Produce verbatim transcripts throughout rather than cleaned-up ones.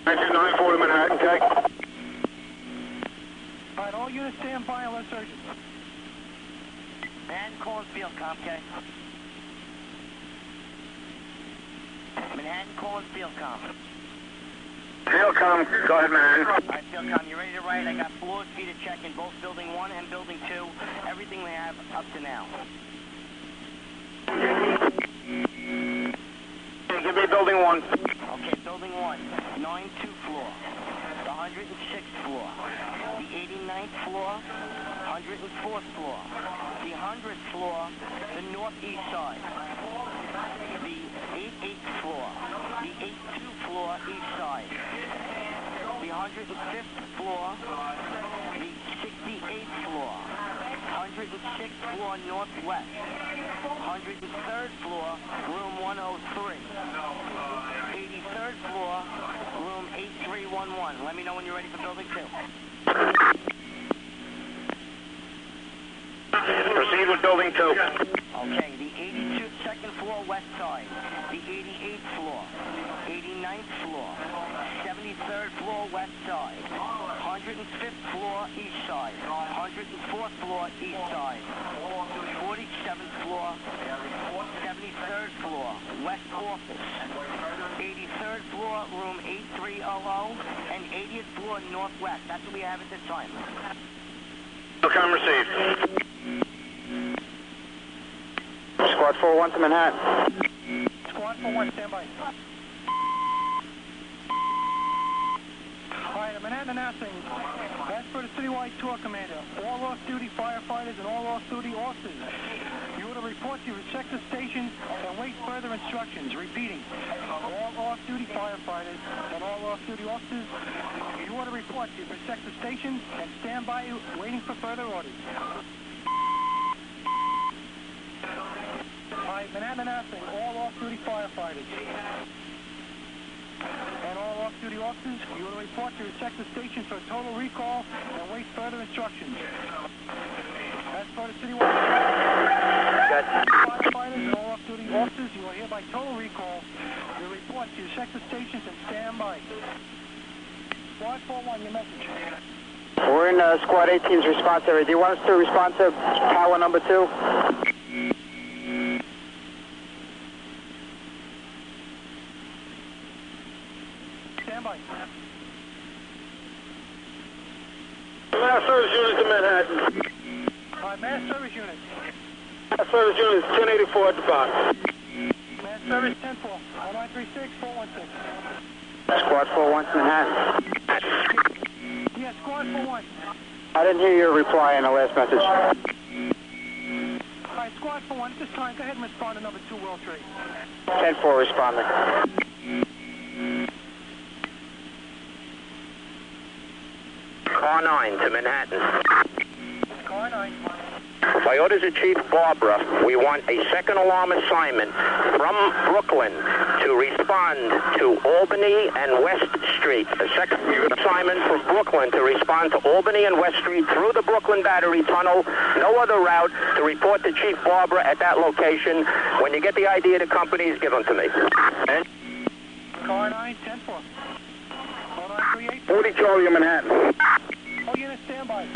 nine two nine four to Manhattan, K. All right, all units stand by unless urgent. Manhattan calling field com, K. Manhattan calling field com. Field com, go ahead, Manhattan. All right, field com, you ready to write? I got floors for you to check in both building one and building two. Everything we have up to now. Give me building one. Okay, building one, nine two floor, the one hundred sixth floor, the eighty-ninth floor, one hundred fourth floor, the one hundredth floor, the northeast side, the eighty-eighth floor, the eighty-two floor east side, the one hundred fifth floor, the sixty-eighth floor, one hundred sixth floor northwest, one hundred third floor, room one oh three, eighty-third floor, room eight three one one. Let me know when you're ready for building two. Proceed with building two. Okay, the eighty-two, second floor west side, the eighty-eighth floor, eighty-ninth floor, seventy-third floor west side, one hundred fifth floor east side, one hundred fourth floor east side, forty-seventh floor, seventy-third floor, west office, eighty-third floor, room eight three hundred, and eightieth floor northwest. That's what we have at this time. Field com received. Squad four one to Manhattan. Squad four one, stand by. All right, Manhattan announcing, as per the citywide tour commander, all off-duty firefighters and all off-duty officers, you are to report to your respective stations and wait further instructions. Repeating, all off-duty firefighters and all off-duty officers, you are to report to your respective stations and stand by waiting for further orders. All right, Manhattan announcing, all off-duty firefighters and all off-duty officers, you will report to your respective stations for a total recall and wait further instructions. As for the citywide firefighters and all off-duty officers, you are hereby total recall. You report to your respective stations and stand by. Squad four one, your message. We're in uh, Squad eighteen's response area. Do you want us to respond to tower number two? Stand by. Mass service unit to Manhattan. All right, mass service unit. Mass service unit is ten eighty-four at the box. Mass service ten four, one nine three six, four one six. Squad four one to Manhattan. Yeah, squad four one. I didn't hear your reply in the last message. All right, squad four one, at this time, go ahead and respond to number two World Trade. ten four responding. Car nine to Manhattan. Car nine. By orders of Chief Barbara, we want a second alarm assignment from Brooklyn to respond to Albany and West Street. A second assignment from Brooklyn to respond to Albany and West Street through the Brooklyn Battery Tunnel. No other route to report to Chief Barbara at that location. When you get the I D of the companies, give them to me. And Car nine, ten four. one nine three eight. forty Charlie, Manhattan. All units stand by.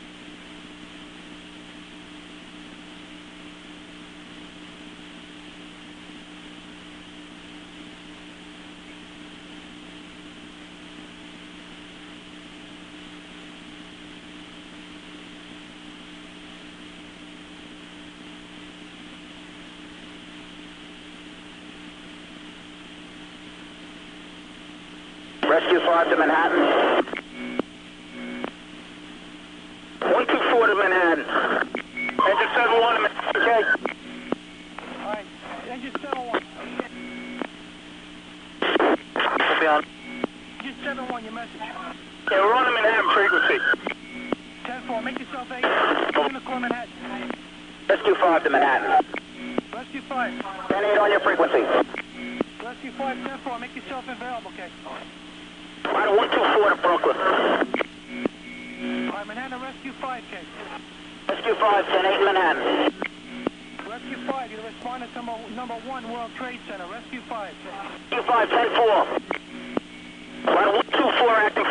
Rescue five to Manhattan. one two four to Manhattan. Engine seven one to Manhattan, okay? All right, engine seven one. We'll be on. Engine seven one, your message. Yeah, we're on the Manhattan frequency. ten four, make yourself eight. Unicorn Manhattan. Rescue five to Manhattan. Rescue five. ten eight on your frequency. Rescue five, ten four, make yourself available, okay? Right, one two four to Brooklyn. All right, Manhattan, Rescue five, K. Rescue five, ten eight Manhattan. Rescue five, you're responding to number, number one World Trade Center. Rescue five. Rescue five, ten four. Right,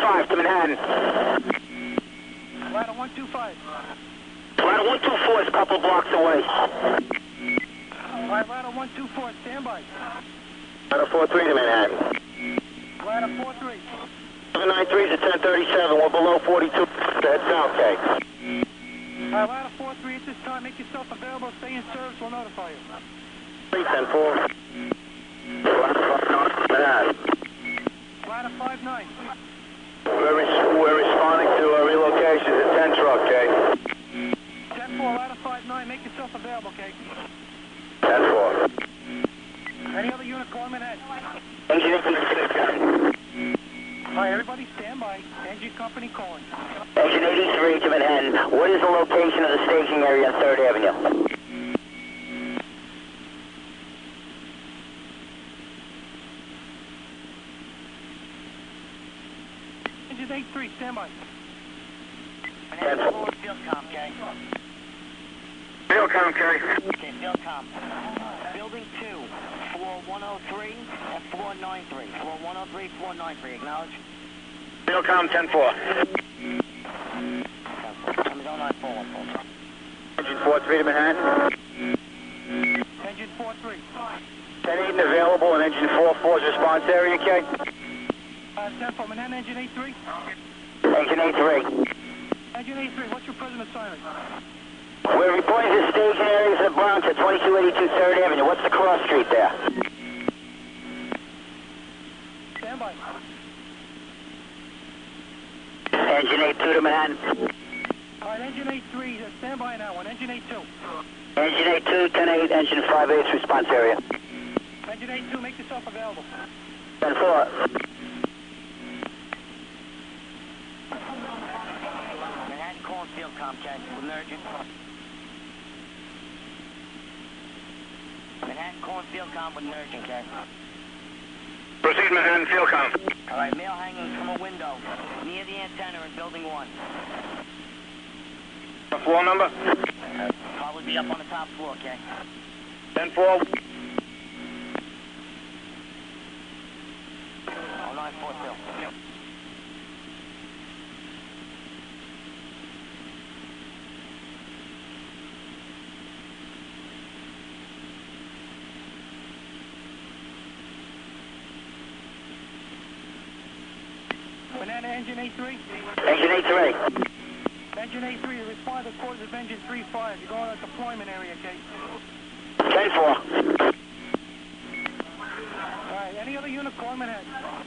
five to Manhattan. Ladder one two five. Ladder one two four is a couple blocks away. All right, ladder one two four, stand by. Ladder four three to Manhattan. Ladder four three. seven nine three is at ten thirty-seven. We're below forty-two. Head south, K. All right, ladder four three, at this time, make yourself available. Stay in service, we'll notify you. three ten four. Manhattan. Ladder five nine. We're, res we're responding to a relocation at ten truck, K. ten four, ladder five nine, make yourself available, K. ten four. Any other unit calling Manhattan? Engine eighty-six. All right, everybody stand by. Engine company calling. Engine eighty-three to Manhattan. What is the location of the staging area on third Avenue? Engine eighty-three, stand by. Manhattan four, field com, K. Field com, K. Okay, field com. Building two, floor one oh three and floor nine three. Floor one oh three, floor nine three. Acknowledge. Field com ten four. Time is oh nine four one four. Engine four three to Manhattan. Engine four three. ten eight and available, and engine four four's response area, K. Uh, ten four, Manhattan, engine eighty-three. Engine eighty-three. Engine eighty-three, what's your present assignment? We're reporting to staging areas of the Bronx at twenty-two eighty-two third Avenue. What's the cross street there? Stand by. Engine eighty-two to Manhattan. All right, engine eighty-three, uh, stand by on that one. Engine eighty-two. Engine eighty-two, ten eight, engine five eight's response area. Engine eighty-two, make yourself available. ten four. Manhattan calling field com, K. With an urgent. Manhattan calling field com with an urgent, K. Proceed, Manhattan, field com. All right, mail hanging from a window near the antenna in building one. The floor number? Uh, probably be up on the top floor, K. ten four. oh nine four two. Banana engine eighty-three. Engine eighty-three. Engine eighty-three, you respond to quarters of engine three five. You're going to deployment area, K. ten four. All right, any other unit calling Manhattan?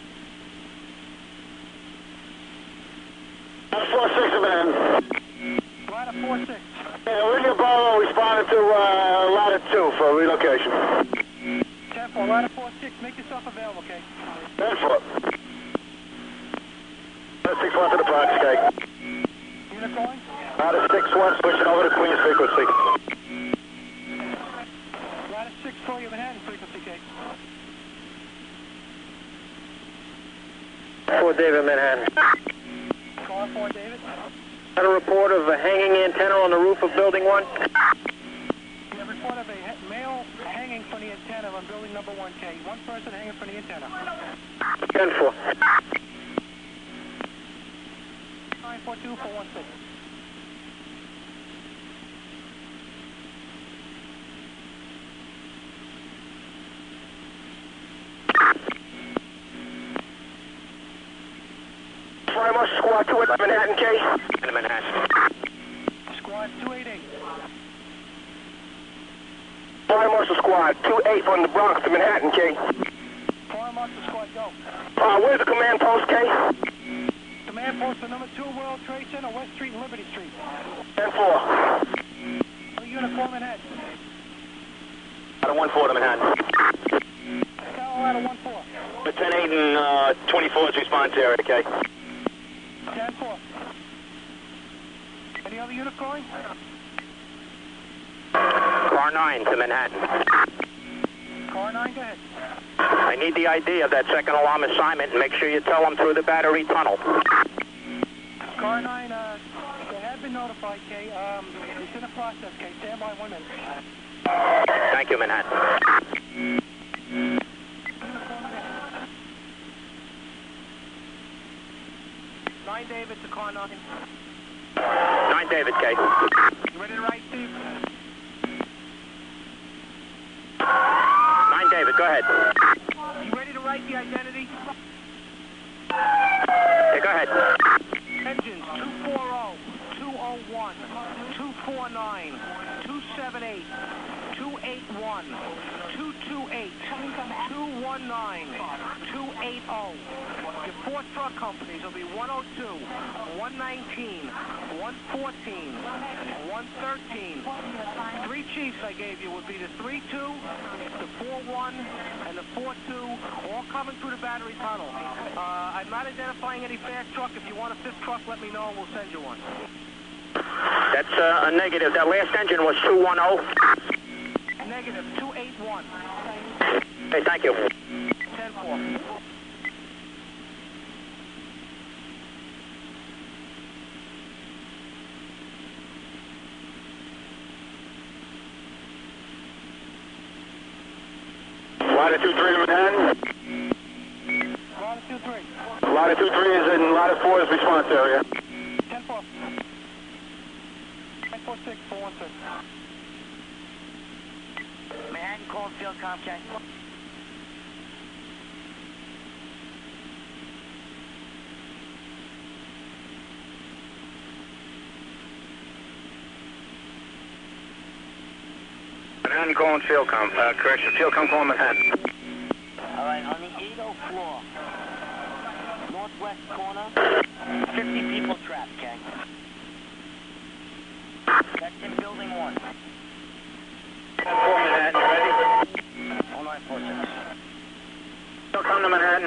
four six, Manhattan. Ladder four six. Yeah, William Barlow responded to uh, ladder two for relocation. ten four, ladder four six, make yourself available, K. ten four. six one to the box, K. Unit calling? Ladder six one, switching over to Queens frequency. Ladder six four, your Manhattan frequency, K. For David, Manhattan. Call for David. Got a report of a hanging antenna on the roof of building one? We have a report of a ha male hanging from the antenna on building number one, K. One person hanging from the antenna. ten four. nine four two four one six. Fire Marshal Squad two at Manhattan, K. In Manhattan. Squad two eight eight. Fire Marshal Squad two eight from the Bronx to Manhattan, K. Fire Marshal Squad, go. Uh, where's the command post, K? Command post for number two World Trade Center, West Street and Liberty Street. ten four. Other unit call Manhattan. Ladder one four to Manhattan. Colorado one four. The ten eight and uh, twenty-four's response area, K. ten four. Any other unit calling? Car nine to Manhattan. Car nine, go ahead. I need the I D of that second alarm assignment and make sure you tell them through the battery tunnel. Car nine, uh, they have been notified, K. Um, it's in the process, K. Stand by one minute. Thank you, Manhattan. Unit call Manhattan. nine David to car nine. nine David, K. You ready to write, Steve? nine David, go ahead. You ready to write the identity? Okay, go ahead. Engines two forty, two oh one, two forty-nine, two seventy-eight, two eighty-one, two twenty-eight, two nineteen, two eighty. Your four truck companies will be one oh two, one nineteen, one fourteen, one thirteen. Three chiefs I gave you would be the three two, the four one, and the four two, all coming through the battery tunnel. Uh, I'm not identifying any fast truck. If you want a fifth truck, let me know and we'll send you one. That's uh, a negative. That last engine was two ten. Negative, two eighty-one. Okay, thank you. ten four. Latitude three to Manhattan. Latitude three. Latitude three is in Latitude four's response area. ten four. nine four six, four one six. Manhattan, call field Comcast. Manhattan calling Fieldcom. Uh, correction, Fieldcom calling Manhattan. All right, on the eighty floor, northwest corner, fifty people trapped, okay? That's in building one. ten four Manhattan, ready? oh nine four six. Fieldcom to Manhattan.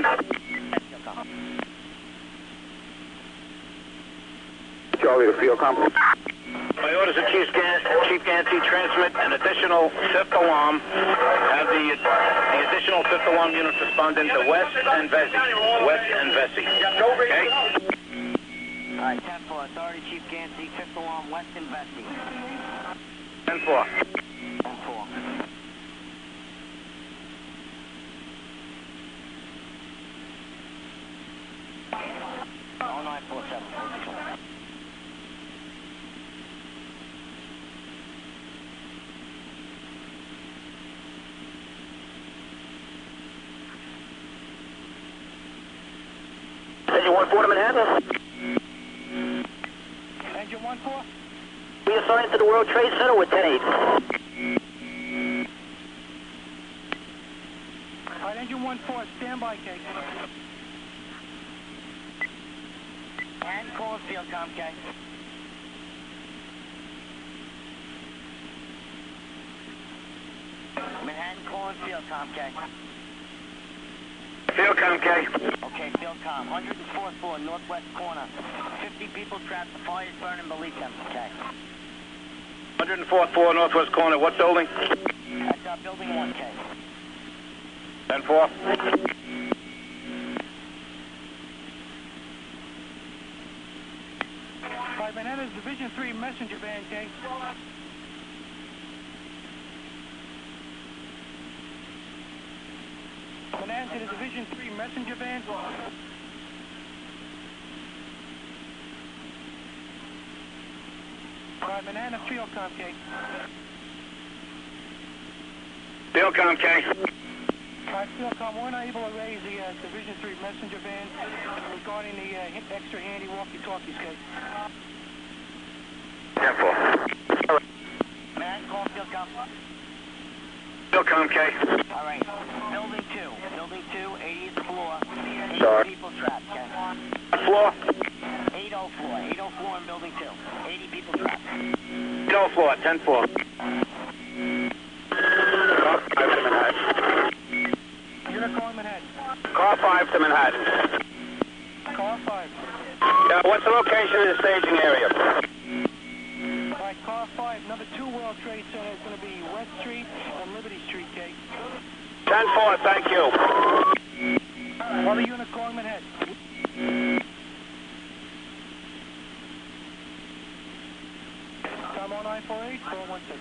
Charlie to Fieldcom. My orders are Chief Gan Chief Gansey, transmit an additional fifth alarm. Have the the additional fifth alarm units respond into West and Vesey. West and Vesey. Okay? All right, ten four, Authority Chief Gansey, fifth alarm, West and Vesey. ten four. ten four. oh nine four seven. Engine one four to Manhattan. Engine one four. We assigned to the World Trade Center with ten eight. All right, engine one four, stand by, Kate. And call field Comcast. Manhattan, calling field Comcast. Fieldcom, K. Okay, field com, one hundred fourth floor, northwest corner. fifty people trapped, the fire's burning beneath them, okay? one hundred fourth floor, northwest corner. What building? That's uh, building one, K. ten four. All right, Manhattan's Division three messenger van, Kate. Manhattan to the Division three messenger van. All right, Manhattan, Fieldcom, Kate. Fieldcom, K. All right, Fieldcom, we're not able to raise the uh, Division three messenger van regarding the uh, extra handy walkie-talkies, Kate. ten four. Manhattan, call field com. Fieldcom, K. All right, building two, building two, eightieth floor, eighty Sorry. people trapped, K. Floor. eighty floor, eighty floor in building two, eighty people trapped. No floor, ten four. Car five to Manhattan. Unit calling Manhattan. Car five to Manhattan. Car five. Yeah, what's the location of the staging area? All right, car five, number two World Trade Center is going to be West Street and Liberty Street, Kate. ten four, thank you. Other unit calling Manhattan. Tom oh nine four eight, four one six.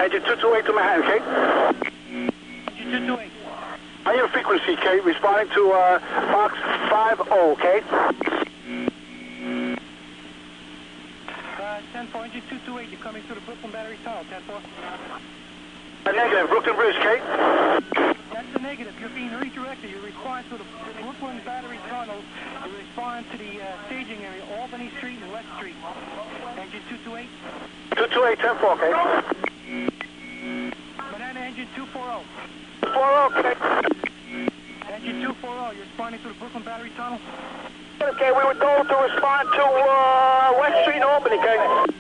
Engine two two eight to Manhattan, Kate. Engine two two eight. On your frequency, Kate, responding to uh, Fox five oh, Kate. Uh, ten four, engine two two eight, you're coming through the Brooklyn Battery Tunnel, ten four. Uh, negative, Brooklyn Bridge, Kate. That's the negative. You're being redirected. You respond to the Brooklyn Battery Tunnel. You respond to the uh, staging area, Albany Street and West Street. Engine two two eight. two two eight, ten four, Kate. Banana engine two forty. four oh, Kate. Engine two forty, you're responding to the Brooklyn Battery Tunnel. Okay, we were told to respond to uh, West Street in Albany, Kate.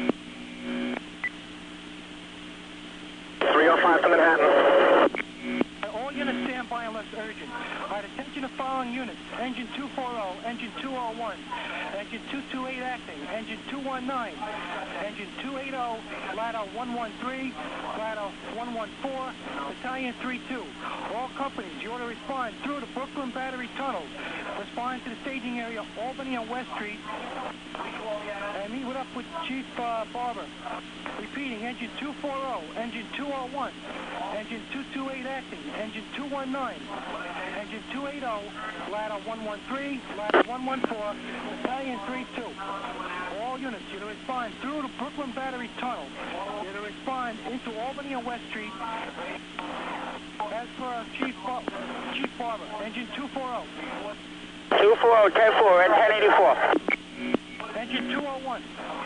three oh five to Manhattan. All units stand by unless urgent. All right, attention to following units. Engine two forty, engine two oh one, engine two two eight acting, engine two one nine, engine two eighty, ladder one one three, ladder one one four, battalion three two. All companies, you ought to respond through the Brooklyn Battery Tunnel. Respond to the staging area, Albany and West Street. And meet up with Chief uh, Barber. Repeating, engine two forty, engine two oh one, engine two two eight acting, engine two one nine, engine two eighty, ladder one one three, ladder one one four, battalion three two. All units, you're to respond through the Brooklyn Battery Tunnel. You're to respond into Albany and West Street. As for Chief, Bar Chief Barber, engine two forty. two forty, ten four, and ten eighty-four. Engine two oh one.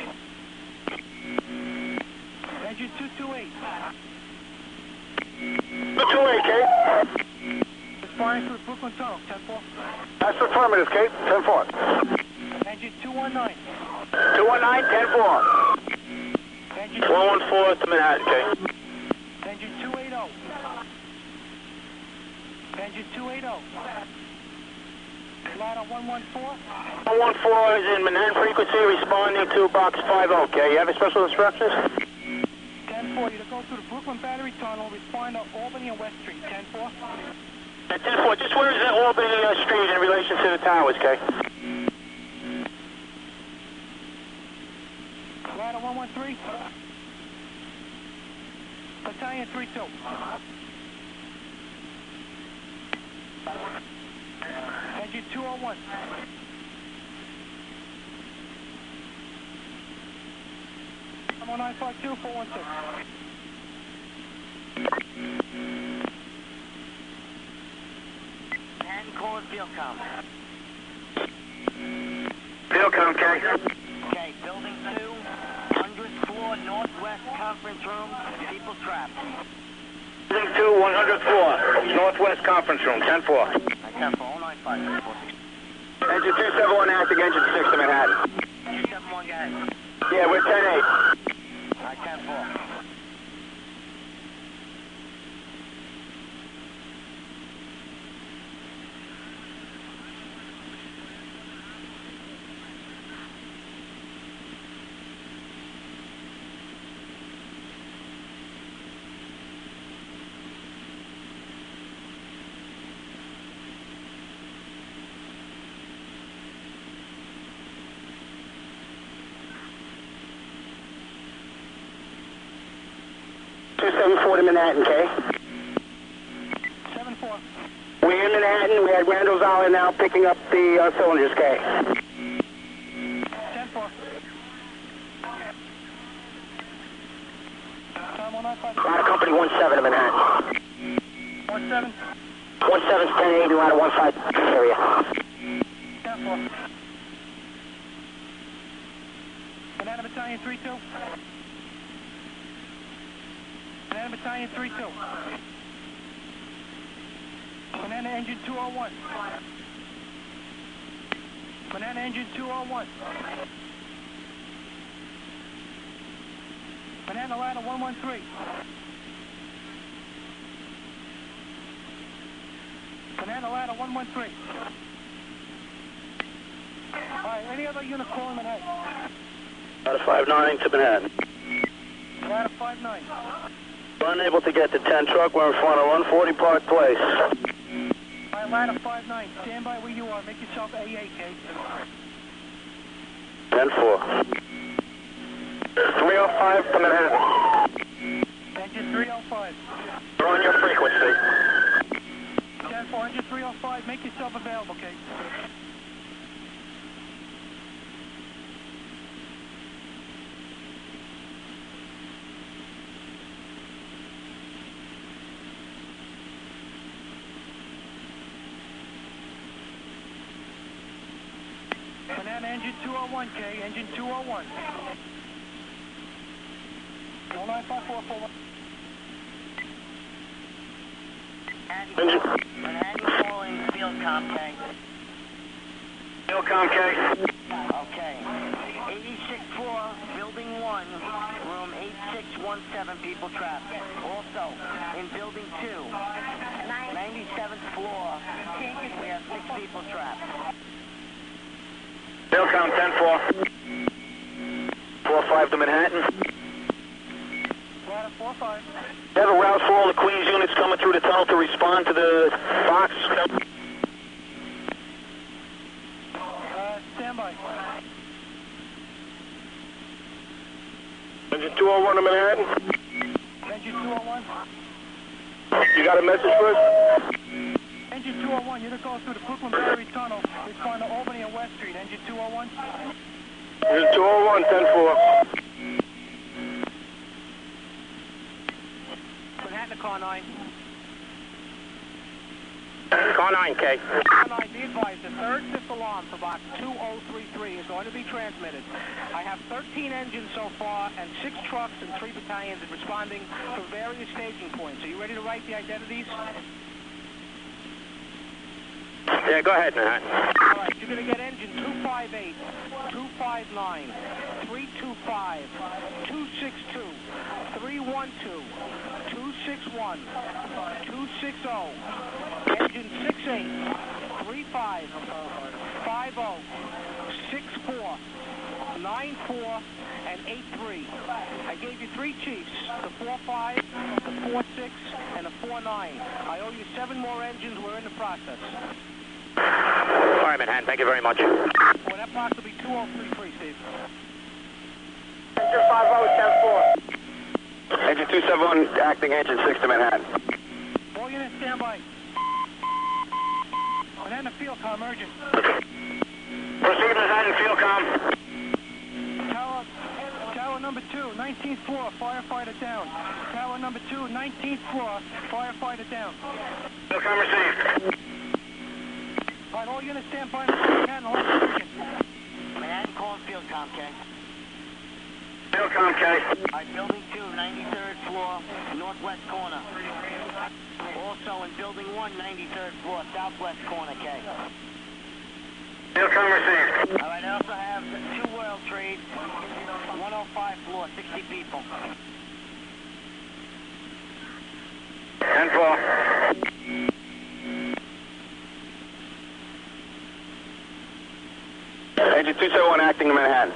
Engine two two eight. two two eight, Kate. Responding to the Brooklyn Tunnel, ten four. That's affirmative, Kate, ten four. Engine two one nine. two one nine, ten four. Engine one one four to Manhattan, Kate. Engine two eighty. Engine two eighty. Ladder one one four. one one four is in Manhattan frequency, responding to box five oh, okay? You have any special instructions? ten four, you to go through the Brooklyn Battery Tunnel, respond to Albany and West Street, ten four. ten four, just where is that Albany uh, Street in relation to the towers, okay? Ladder one one three. Battalion three two. Engine two oh one. one nine five two, four one six. ten call field com. Field com, okay? Okay, building two, hundredth floor, northwest conference room, people trapped. Building two, one hundredth floor, northwest conference room, ten four. ten four, oh nine five two four six. Engine two seven one acting, engine six to Manhattan. two seven one, go ahead. Yeah, we're ten eight. All right, ten four. two seven four to Manhattan, K. seven four. We're in Manhattan. We had Randall's Island now picking up the uh, cylinders, K. ten four. Time one nine five. Ladder Company one seven to Manhattan. one seven. one seven's ten eighty, ladder one five area. ten four. Banana Battalion three two. Banana Battalion three two. Banana Engine two oh one. Banana Engine two oh one. Banana Ladder one one three. Banana Ladder one one three. All right, any other unit calling Manhattan? Ladder five nine to Manhattan. Ladder five nine. We're unable to get to ten truck. We're in front of one forty Park Place. All right, ladder five nine. Stand by where you are. Make yourself A A, K. ten four. three oh five to Manhattan. Engine three oh five. You're on your frequency. ten four, engine three oh five, make yourself available, okay? Banana engine two oh one, K, engine two oh one. oh nine five four four one. Manhattan calling Fieldcom, K. Fieldcom, K. Okay. eighty-six floor, building one, room eight six one seven, people trapped. Also, in building two, ninety-seventh floor, we have six people trapped. Fieldcom, ten four. four five to Manhattan. Ladder four five. You have a route for all the Queens units coming through the tunnel to respond to the box. Uh, standby. Engine two oh one to Manhattan. Engine two oh one. You got a message for us? Engine two oh one, you're to go through the Brooklyn Battery Tunnel. Respond to Albany and West Street. Engine two oh one. Engine two oh one, ten four. Manhattan to car nine. Car nine, K. Car nine, be advised, the third fifth alarm for box two oh three three is going to be transmitted. I have thirteen engines so far and six trucks and three battalions responding from various staging points. Are you ready to write the identities? Yeah, go ahead, Manhattan. All right, you're going to get engine two five eight, two five nine, three two five, two six two, three one two, two six one, two six zero, engine six eight, three five, five zero, six four, nine four, and eight three. I gave you three chiefs, the four five, the four six, and the four nine. I owe you seven more engines. We're in the process. All right, Manhattan, thank you very much. Well, that box will be two oh three three, Steve. Engine five oh, ten four. Engine two seven one, acting engine six to Manhattan. All units standby. Manhattan Fieldcom, urgent. Proceed, Manhattan Fieldcom. Tower, tower number two, nineteenth floor, firefighter down. Tower number two, nineteenth floor, firefighter down. Fieldcom received. All right, all units standby. Manhattan, hold urgent. Manhattan calling Fieldcom, K. Fieldcom, K. All right, building two, ninety-third floor, northwest corner. Also in building one, ninety-third floor, southwest corner, K. Fieldcom received. All right, I also have two World Trade, one oh five floor, sixty people. ten four. Engine two seven one, acting in Manhattan.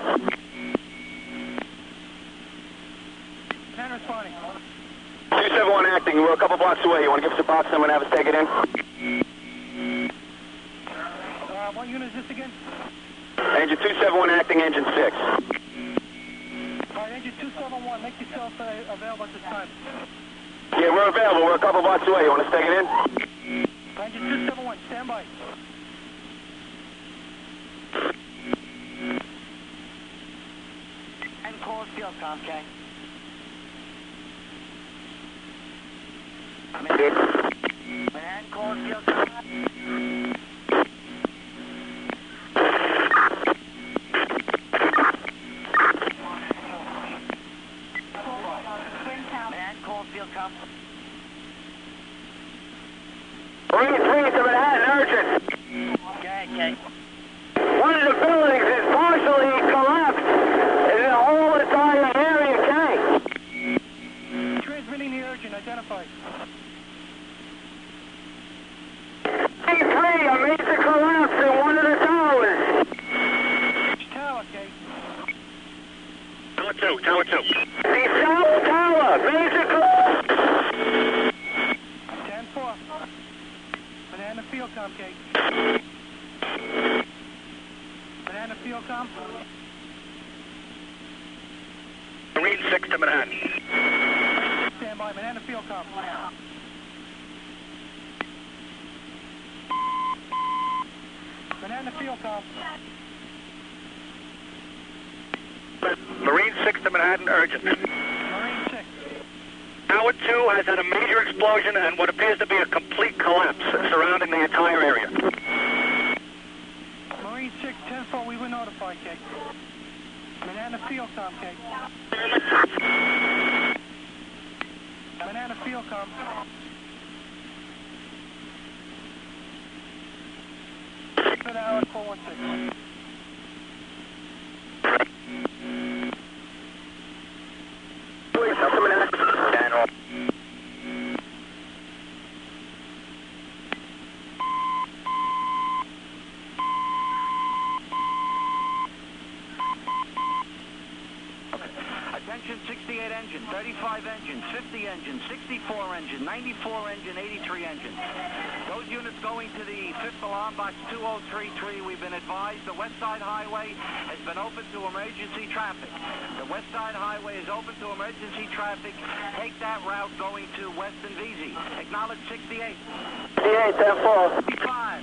Manhattan responding. two seven one, acting. We're a couple blocks away. You want to give us a box and I'm going to have us take it in? Uh, what unit is this again? Engine two seven one, acting engine six. All right, engine two seven one, make yourself uh, available at this time. Yeah, we're available. We're a couple blocks away. You want us to take it in? Engine two seven one, standby. And call Fieldcom, K. Manhattan calling Fieldcom. Manhattan calling Fieldcom. Three, three to Manhattan, urgent. Go ahead, K. One of the buildings is partially collapsed. Is in a whole entire area, K. Transmitting the urgent, identified. three three, a major collapse in one of the towers. Tower, K. Tower two, tower two. The south tower, major collapse. ten four. Banana Fieldcom, K. Banana Fieldcom. Marine six to Manhattan. Standby. Five, Manhattan Field Com. Manhattan Field Com. Marine six to Manhattan, urgent. Marine six. Tower two has had a major explosion and what appears to be a complete collapse surrounding the entire area. Marine six, ten four, we were notified, Kate. Manhattan Field Com, Kate. Manhattan Field Com. Good hour, four one six. Attention, sixty-eight engine, thirty-five engine, fifty engine, sixty-four engine, ninety-four engine, eighty-three engine. Those units going to the fifth alarm box two oh three three, we've been advised the West Side Highway has been open to emergency traffic. The West Side Highway is open to emergency traffic. Take that route going to Weston V Z. Acknowledge sixty-eight. sixty-eight, ten four. fifty-five.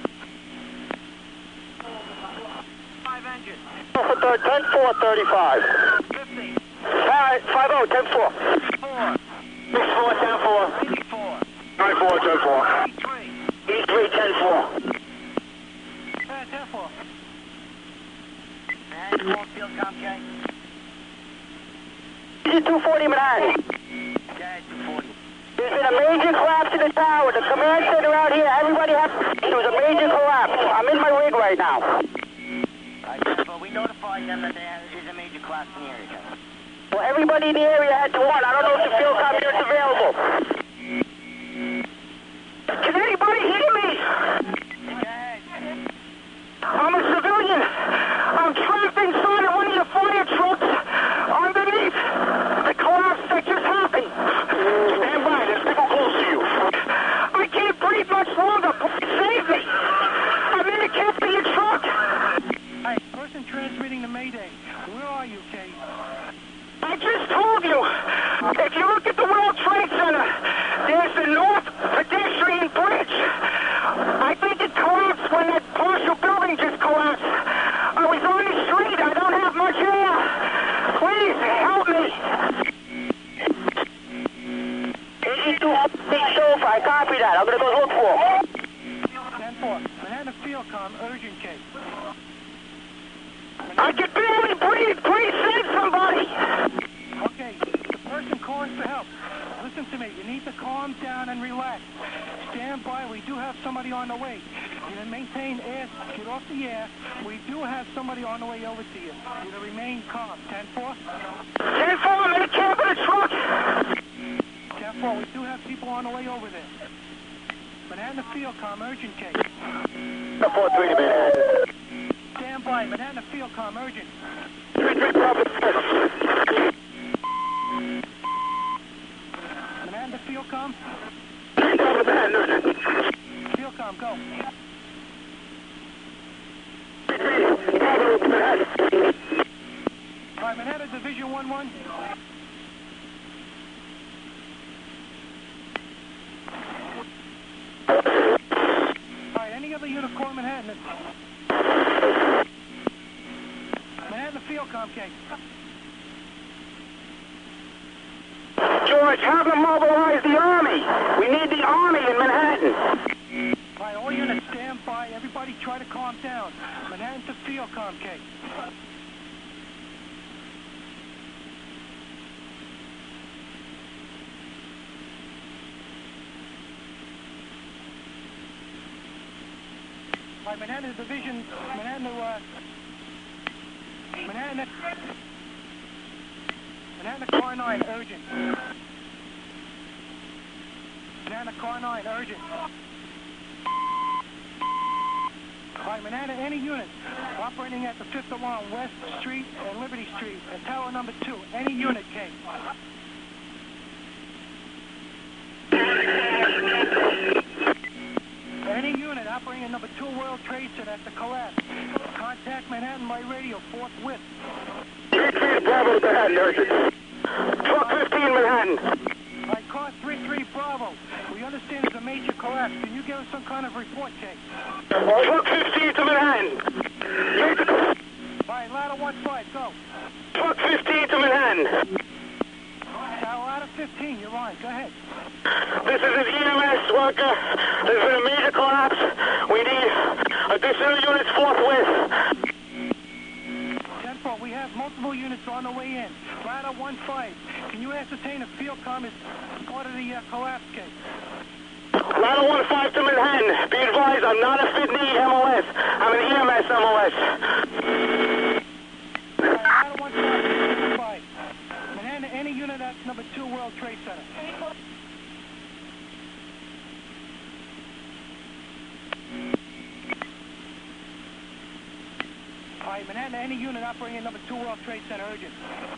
Five engine. ten four, thirty-five. fifty. Alright, five oh, ten four. four. six four, ten four. eighty-four. nine four, ten four. eighty-three. eighty-three, ten four. Yeah, ten four. Manhattan four, Field Com, K. two forty Manhattan. Yeah, two forty. There's been a major collapse in the tower. The command center out here, everybody has... It was a major collapse. I'm in my rig right now. Alright, but we notified them that there is a major collapse in the area, K. Well, everybody in the area had to run. I don't know if the field com unit's available. Can anybody hear me? Go ahead. I'm a civilian. I'm trapped inside of one of your fire trucks underneath the collapse that just happened. Stand by. There's people close to you. I can't breathe much longer. Please save me. I'm in the cab of your truck. Hey, person transmitting the Mayday. Where are you, Kate? I just told you. If you look at the World Trade Center, there's the North Pedestrian Bridge. I think it collapsed when that partial building just collapsed. I was on the street. I don't have much air. Please help me. eighty-two, sofa. I copy that. I'm going to go look for him. ten four. Manhattan Field Com, urgent, Kate. I can barely breathe. Please send somebody. Okay, the person calling for help. Listen to me. You need to calm down and relax. Stand by. We do have somebody on the way. You to maintain air. Get off the air. We do have somebody on the way over to you. You to remain calm. ten four. ten four, I'm in the cab of the truck. ten four. We do have people on the way over there. Manhattan Field Com, urgent, Kate. four three Manhattan. Stand by. Manhattan Field Com, urgent. Manhattan Field Com. Field Com, go. All right, Manhattan Division one one. All right, any other unit call Manhattan? Manhattan Field Com, Kate. George, have them mobilize the Army. We need the Army in Manhattan. All right, all units stand by. Everybody try to calm down. Manhattan to Field Com, Kate. All right, Manhattan Division, Manhattan to, uh, Manhattan, Manhattan Car nine, urgent. Manhattan Car nine, urgent. All right, Manhattan, any unit operating at the fifth alarm, West Street and Liberty Street, at tower number two, any unit, Kate. Any unit operating at number two World Trade Center at the collapse, contact Manhattan by radio forthwith. three three Bravo Manhattan, urgent. Truck fifteen Manhattan. All right, car three three Bravo. We understand there's a major collapse. Can you give us some kind of report, Kate? Truck fifteen to Manhattan. All right, ladder one five, go. Truck fifteen to Manhattan. Now, ladder fifteen, you're on. Go ahead. This is an E M S worker. There's been a major collapse. We need additional units forthwith. ten four, we have multiple units on the way in. Ladder one five, can you ascertain if field com is part of the uh, collapse case? Ladder one five to Manhattan. Be advised, I'm not a Fit Knee M O S. I'm an E M S M O S. All right, ladder one five, Manhattan, any unit at number two World Trade Center. All right, Manhattan, any unit operating at number two World Trade Center, urgent.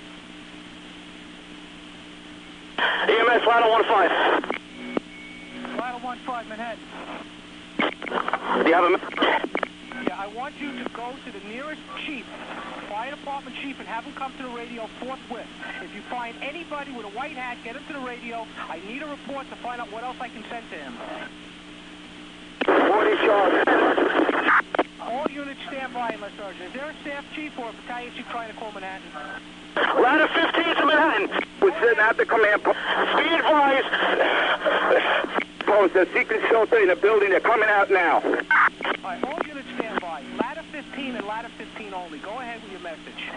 E M S ladder one five. Ladder one five, Manhattan. Do you have a... Yeah, I want you to go to the nearest chief, fire department chief, and have him come to the radio forthwith. If you find anybody with a white hat, get him to the radio. I need a report to find out what else I can send to him. forty charge. All units stand by unless urgent. Is there a staff chief or a battalion chief trying to call Manhattan? Ladder fifteen to Manhattan. We're sitting at the command post. Be advised. Post, the secret shelter in the building. They're coming out now. All right, all units stand by. Ladder fifteen and ladder fifteen only. Go ahead with your message.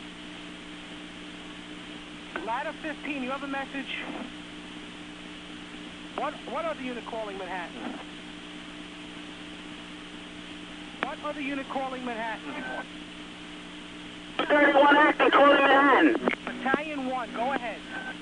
Ladder fifteen, you have a message? What, what other unit calling Manhattan? What other unit calling Manhattan? thirty-one acting calling Manhattan. Battalion one, go ahead.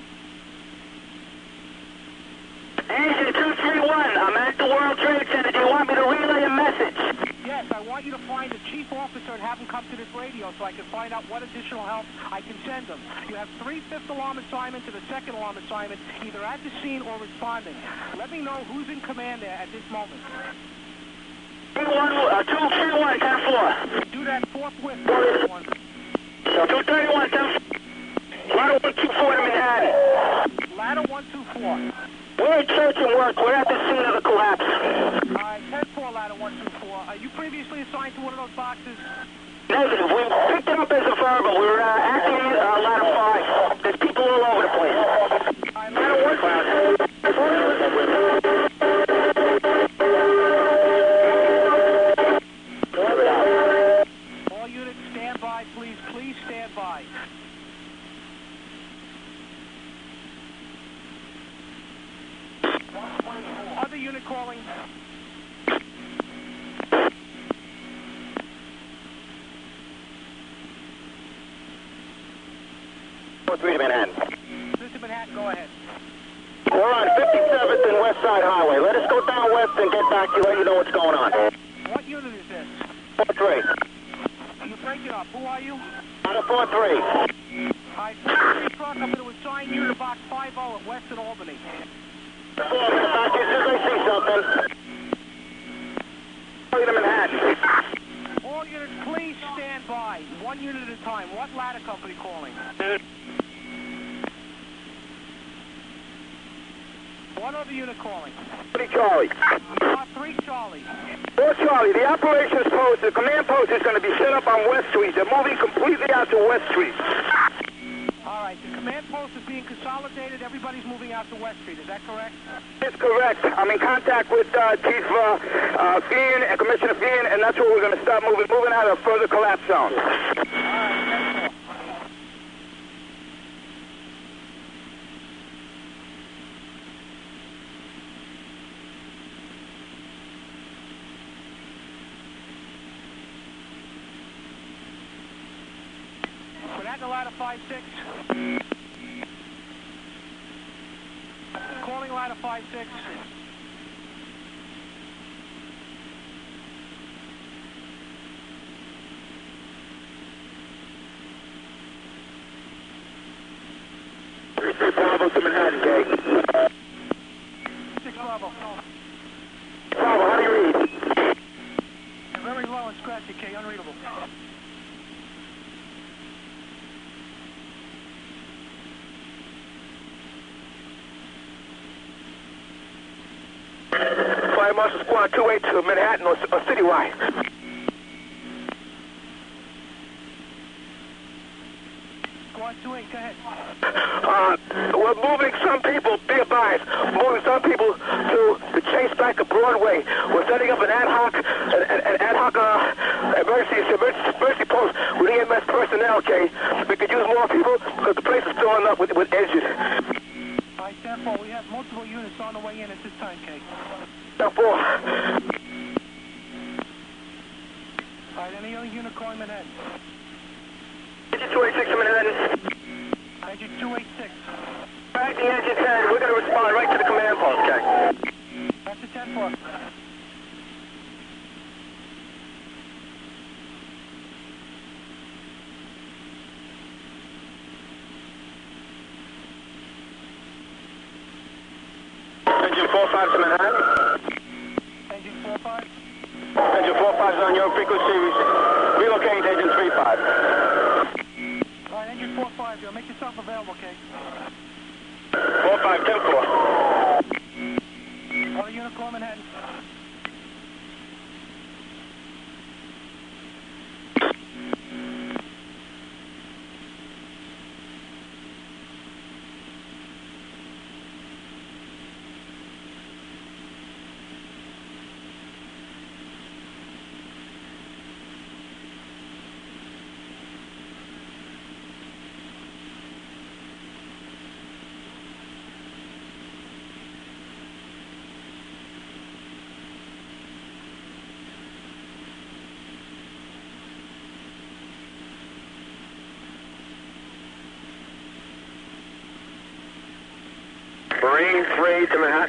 Engine two three one, I'm at the World Trade Center. Do you want me to relay a message? Yes, I want you to find the chief officer and have him come to this radio so I can find out what additional help I can send them. You have three fifth alarm assignments and a second alarm assignment, either at the scene or responding. Let me know who's in command there at this moment. two three one, ten four. Do that forthwith. two thirty-one, ten four. Ladder one two four to Manhattan. Ladder one two four. We're at church and work. We're at the scene of the collapse. All right, ten four, ladder one two four. Are you previously assigned to one of those boxes? Negative. We picked it up as a verbal. We were uh, acting uh, ladder five. There's people all over the place. All right, ladder one five. All units stand by, please. Please stand by. Other unit calling. four three to Manhattan. This is Manhattan, go ahead. We're on fifty-seventh and West Side Highway. Let us go down west and get back to you, let you know what's going on. What unit is this? four three. You break it up. Who are you? On a four three. All right, four three truck. I'm going to assign you to box five oh at Western Albany. Four, I'm going to back you as soon as I see something. To Manhattan. All units, please stand by. One unit at a time. What ladder company calling? What other unit calling? Three Charlie. Uh, three Charlie. Four Charlie, the operations post, the command post is going to be set up on West Street. They're moving completely out to West Street. All right, the command post is being consolidated. Everybody's moving out to West Street. Is that correct? That's correct. I'm in contact with uh, Chief uh, uh, Fian and Commissioner Fian, and that's where we're going to start moving, moving out of further collapse zone. All right, ten four. Manhattan ladder five six. Calling ladder five six. Bravo to Manhattan, Jay. Six Bravo. Bravo, how do you read? Very low and scratchy, K, unreadable. Fire Marshal Squad two eight to Manhattan or, or Citywide. Squad two eight, go ahead. Uh, we're moving some people, be advised, moving some people to the Chase back to Broadway. We're setting up an ad hoc, an, an, an ad hoc uh, emergency, emergency, emergency post with E M S personnel, okay? We could use more people because the place is filling up with, with injured. All right, ten four, we have multiple units on the way in at this time, Kate. ten four. All right, any other unit calling Manhattan? Engine two eighty-six to Manhattan. Engine two eighty-six. Back to engine ten, we're going to respond right to the command post, okay? That's a ten four. Engine four five to Manhattan. Engine four five. Engine four five is on your frequency. Relocate to engine three five. All right, engine four five, you'll make yourself available, Kate. four five, ten four. Other unit call Manhattan. Marine three to Manhattan.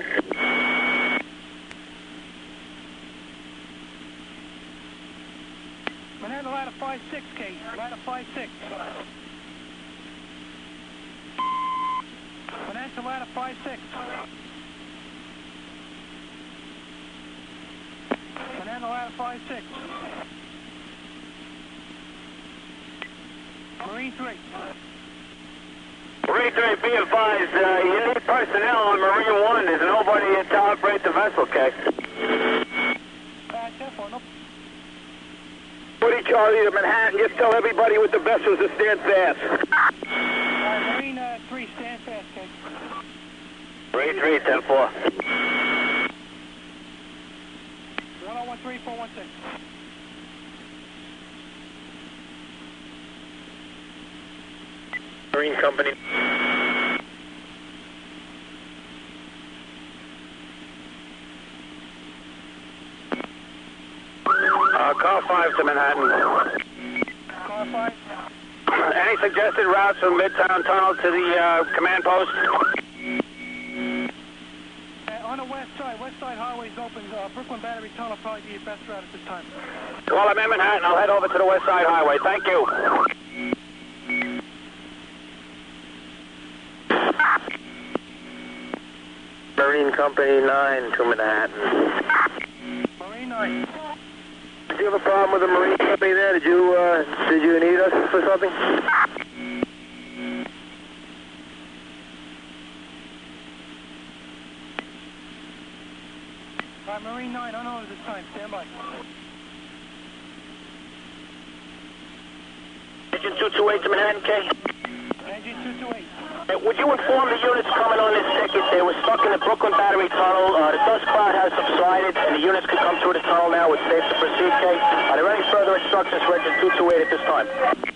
Manhattan ladder five six, Kate. Ladder five six. Manhattan ladder five six. Manhattan ladder five six. Marine three. Marine three, be advised, uh, you need personnel on Marine one. There's nobody to operate the vessel, okay? Uh, ten four, no. Woody Charlie to Manhattan, just tell everybody with the vessels to stand fast. Uh, Marine uh, three, stand fast, Kate. Marine three, ten four. one oh one three four one six. Marine Company. Uh, car five to Manhattan. Car five. Any suggested routes from Midtown Tunnel to the uh, command post? Uh, on the west side, west side highway's open. Uh, Brooklyn Battery Tunnel will probably be your best route at this time. Well, I'm in Manhattan. I'll head over to the west side highway. Thank you. Marine Company nine to Manhattan. Marine nine. Did you have a problem with the Marine Company there? Did you, uh, did you need us for something? All right, Marine nine, on order this time. Stand by. Engine two two eight to Manhattan, K. Engine two two eight. Hey, would you inform the units coming on this ticket they were stuck in the Brooklyn Battery Tunnel? Uh, the dust cloud has subsided, and the units could come through the tunnel now. It's safe to proceed, K. Are there any further instructions for engine two two eight at this time?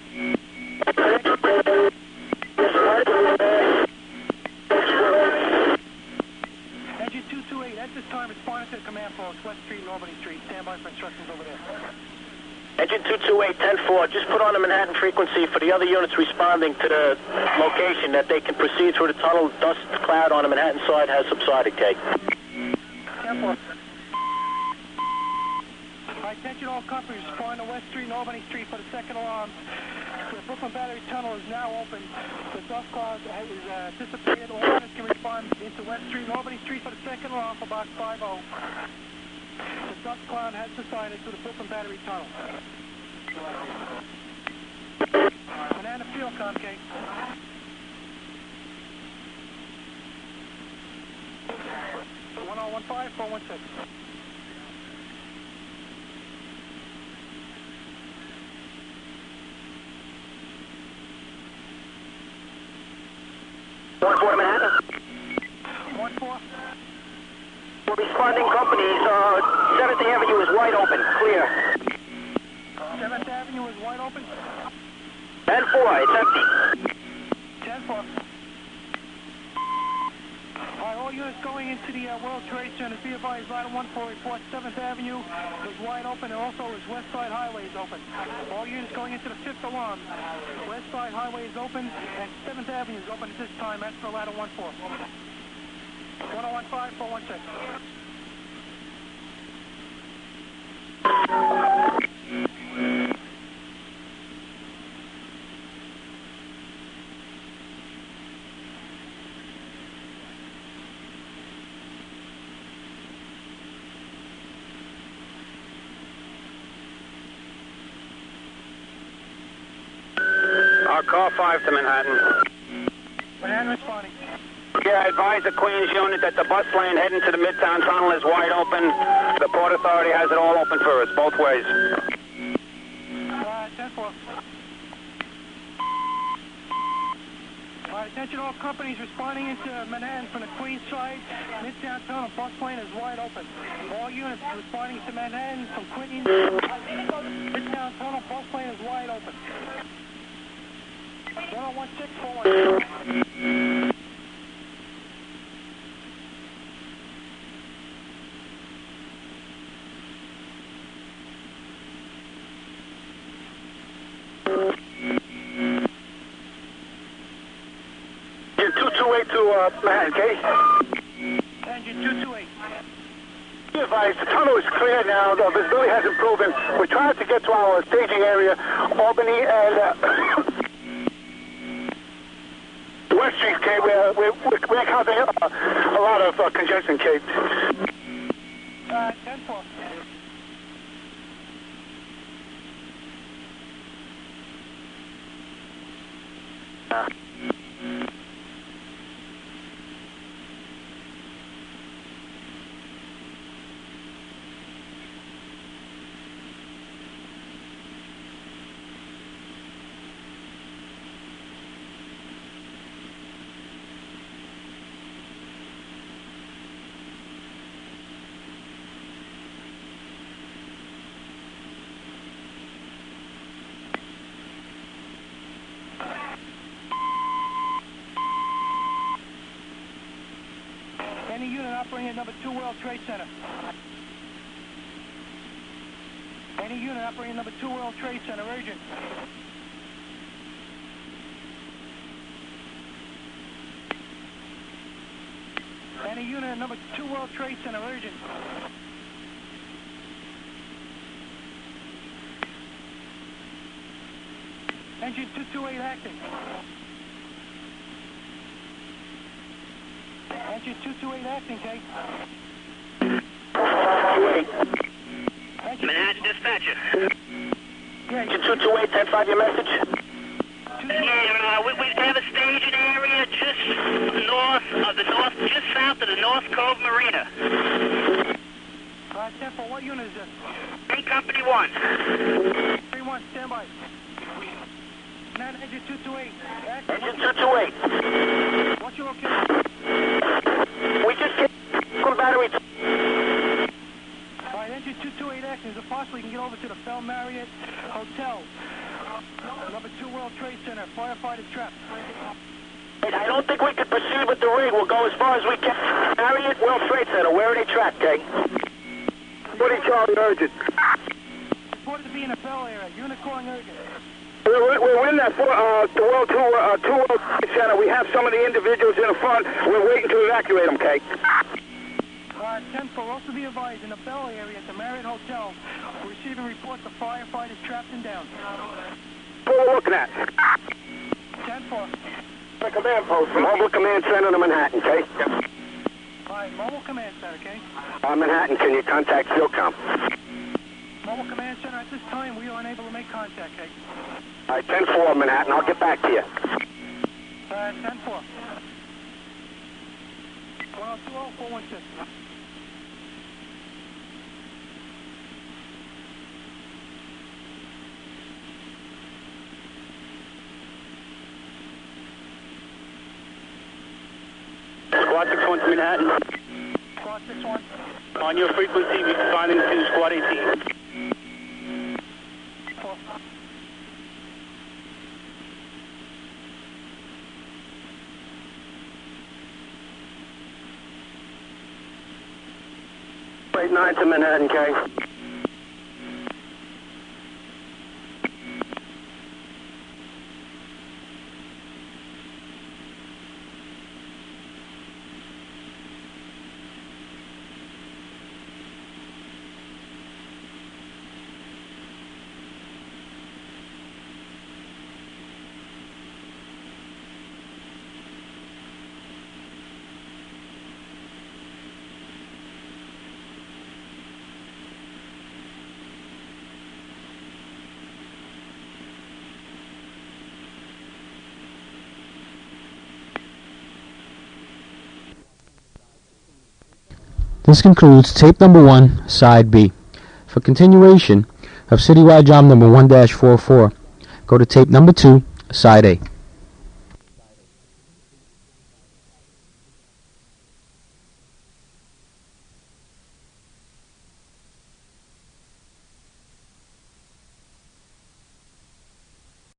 Engine two two eight, at this time, responding to the command post, West Street and Albany Street. Stand by for instructions over there. Engine two two eight, ten four, just put on the Manhattan frequency for the other units responding to the location that they can proceed through the tunnel. Dust cloud on the Manhattan side has subsided, K. ten four. All right, attention all companies, responding to West Street and Albany Street for the second alarm. The Brooklyn Battery Tunnel is now open. The dust cloud is uh, dissipated. All units can respond into West Street and Albany Street for the second alarm for box five oh. The dust cloud has subsided to the Brooklyn Battery Tunnel. Banana Field, Comcast. one oh one five four one six. one four to Manhattan. one four. For responding companies, uh, seventh Avenue is wide open, clear. seventh Avenue is wide open. ten four, it's empty. ten four. All right, all units going into the uh, World Trade Center, be advised, Ladder one four report seventh Avenue is wide open, and also is West Side Highway is open. All units going into the fifth alarm, West Side Highway is open, and seventh Avenue is open at this time, as for Ladder one four. one oh one five, four one six. Our call five to Manhattan. Manhattan responding. Yeah, advise the Queens unit that the bus lane heading to the Midtown Tunnel is wide open. The Port Authority has it all open for us, both ways. Uh, ten four. All right, attention all companies responding into Manhattan from the Queens side. Midtown Tunnel bus lane is wide open. All units responding to Manhattan from Queens. Midtown Tunnel bus lane is wide open. one oh one six, four one six. two two eight to uh, Manhattan, okay? Engine two two eight. Be advised, the tunnel is clear now. The visibility has improved. We're trying to get to our staging area, Albany and uh, West Street, okay? We're, we're, we're encountering uh, a lot of uh, congestion, okay? Uh, ten four. Uh. Any unit operating at number two World Trade Center. Any unit operating at number two World Trade Center, urgent. Any unit at number two World Trade Center, urgent. Engine two two eight acting. Engine two two eight acting, Kate. Manhattan dispatcher. Yeah, Engine two two eight, ten five, your message? Yeah, uh, we, we have a staging area just north of the north, just south of the North Cove Marina. Uh, ten four, what unit is this? Main Company one. three one, stand by. Man, engine two two eight. Acting. Engine two two eight. What's your location? We just came from battery. All right, engine two two eight acting. Is it possible you can get over to the Bell Marriott Hotel? Number two World Trade Center. Firefighters trapped. I don't think we can proceed with the rig. We'll go as far as we can. Marriott World Trade Center. Where are they trapped, Kay? What is Charlie urgent? Reported to be in the Bell area. Unit calling urgent. We're, we're in that for, uh, the World Two, uh, two World Trade Center. We have some of the individuals in the front. We're waiting to evacuate them, Kay. Uh, ten four, also be advised, in the Bell area at the Marriott Hotel, we're receiving reports of firefighters trapped and down. What we're looking at? ten four. The command post from Mobile Command Center to Manhattan, Kay. All right, Mobile Command Center, okay? Uh, Manhattan, can you contact SILCOM? Mobile Command Center, at this time, we are unable to make contact, okay? All right, ten four, Manhattan. I'll get back to you. Uh, ten four. one oh two oh, four one six. Squad six one to Manhattan. Squad six one. On your frequency, responding to Squad eighteen. eight nine to Manhattan, K. This concludes tape number one, side B. For continuation of citywide job number one dash four four, go to tape number two, side A.